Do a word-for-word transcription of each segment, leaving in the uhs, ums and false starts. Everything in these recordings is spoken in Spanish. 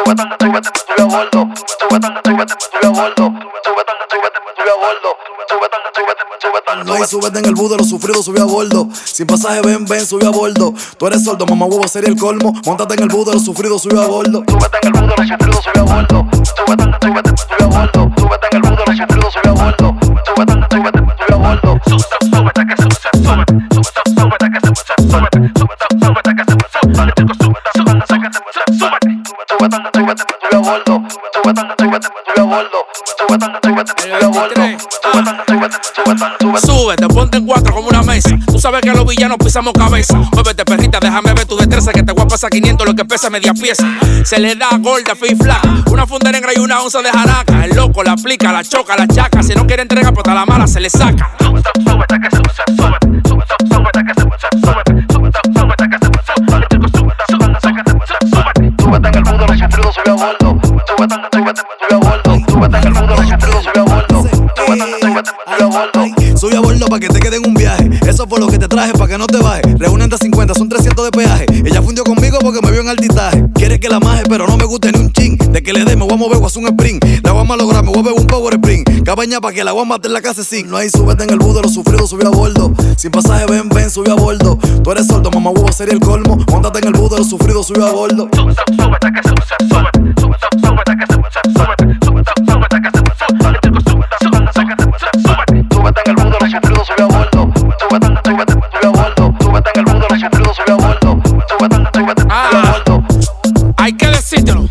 súbete, súbete, sube a bordo. Súbete, súbete, sube a bordo. Súbete, súbete, sube a bordo. Súbete, súbete, súbete. No hay súbete en el bus de los sufridos, sube a bordo. Sin pasaje, ven, ven, sube a bordo. Tú eres sordo, mamá huevo, sería el colmo. Móntate en el bus de los sufridos, sube a bordo. Súbete en el bus de los sufridos, sube a bordo. Súbete, súbete, sube a bordo. Súbete en el bus de los sufridos, sube a bordo. Súbete, súbete, sube a bordo. Súbete que se sube, súbete, súbete que se sube, súbete, súbete, súbete que se sube, dale chicos, súbete, súbete que se sube, súbete, súbete, súbete, sube a bordo. Súbete, súbete, sube a bordo. Súbete, súbete, sube a bordo. Súbete, súbete, súbete, súbete. Súbete, ponte en cuatro como una mesa. Tú sabes que los villanos pisamos cabeza. Muévete, perrita, déjame ver tu destreza, que te voy a pasar quinientos, lo que pesa media pieza. Se le da gorda, fit flaca, una funda negra y una onza de jaraca. El loco la aplica, la choca, la chaca. Si no quiere entregar, pues a la mala se le saca. Súbete que se sube, súbete, súbete, súbete que se sube, súbete, súbete, súbete que se sube, dale chicos, súbete, súbete que se sube, súbete. Súbete en el mundo, los sufridos, sube a bordo. Súbete, súbete, sube a bordo. Súbete en el mundo, los sufridos, sube a bordo. Súbete, súbete, sube a bordo. Sube a bordo pa' que te quede en un viaje. Eso fue lo que te traje pa' que no te bajes. Reúnen de cincuenta, son trescientos de peaje. Ella fundió conmigo porque me vio en altitaje. Quiere que la maje, pero no me guste ni un chin. De que le dé, me voy a mover, voy a hacer un sprint. La voy a malograr, me voy a beber un power sprint. Cabaña pa' que la voy a matar en la casa sin. No hay súbete en el bus de los sufridos, sube a bordo. Sin pasaje, ven, ven, sube a bordo. Tú eres sordo, mamá huevo, sería el colmo. Móntate en el bus de los sufridos, sube a bordo. Súbete que se sube, súbete, súbete, súbete que se sube, súbete, súbete, súbete que se sube, dale chicos, súbete, súbete que se sube, súbete. Súbete en el bus de los sufridos, sube a bordo. Súbete, súbete, sube a bordo. Súbete en el bus de los sufridos, sube a bordo. Súbete, súbete, sube a bordo. Hay que decírtelo.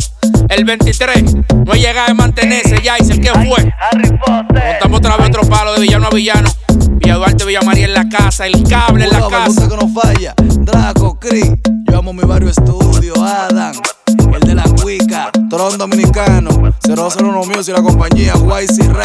El veintitrés no hay llegada de mantenerse. Ya dice ¿qué fue? Montamos otra vez otro palo de villano a villano. Villa Duarte, Villa María en la casa. El cable en la casa. Que no falla. Draco, Cris. Yo amo mi barrio estudio. Adam, el de la cuica. Tron dominicano. cero cero uno Music y la compañía. Guay C.